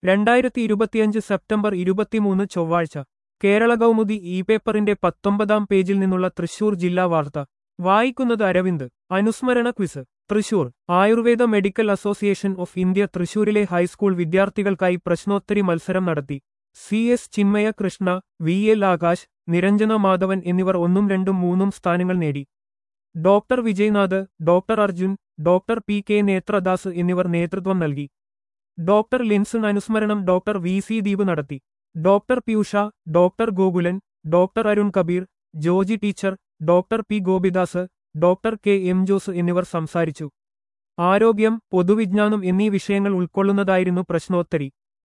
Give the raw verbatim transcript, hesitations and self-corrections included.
രണ്ടായിരത്തി ഇരുപത്തിയഞ്ച് സെപ്റ്റംബർ ഇരുപത്തിമൂന്ന് ചൊവ്വാഴ്ച കേരള കൗമുദി ഇ പേപ്പറിന്റെ പത്തൊമ്പതാം പേജിൽ നിന്നുള്ള തൃശൂർ ജില്ലാ വാർത്ത വായിക്കുന്നത് അരവിന്ദ്. അനുസ്മരണ quiz. Thrissur Ayurveda medical association of India തൃശൂരിലെ ഹൈസ്കൂൾ വിദ്യാർത്ഥികൾക്കായി പ്രശ്നോത്തരി മത്സരം നടത്തി. C S Chinmaya Krishna, V L Akash, Niranjana Madhavan എന്നിവർ ഒന്നും രണ്ടും മൂന്നും സ്ഥാനങ്ങൾ നേടി. Doctor Vijaynath, doctor Arjun, doctor P K Nethradas എന്നിവർ നേതൃത്വം നൽകി. ഡോക്ടർ ലിൻസൺ അനുസ്മരണം ഡോക്ടർ വി സി ദീപ് നടത്തി. Doctor Peeyusha, doctor Gokulan, doctor Arun Kabeer, Joji teacher, doctor P Gopidas, doctor K M Jose എന്നിവർ സംസാരിച്ചു. ആരോഗ്യം, പൊതുവിജ്ഞാനം എന്നീ വിഷയങ്ങൾ ഉൾക്കൊള്ളുന്നതായിരുന്നു പ്രശ്നോത്തരി.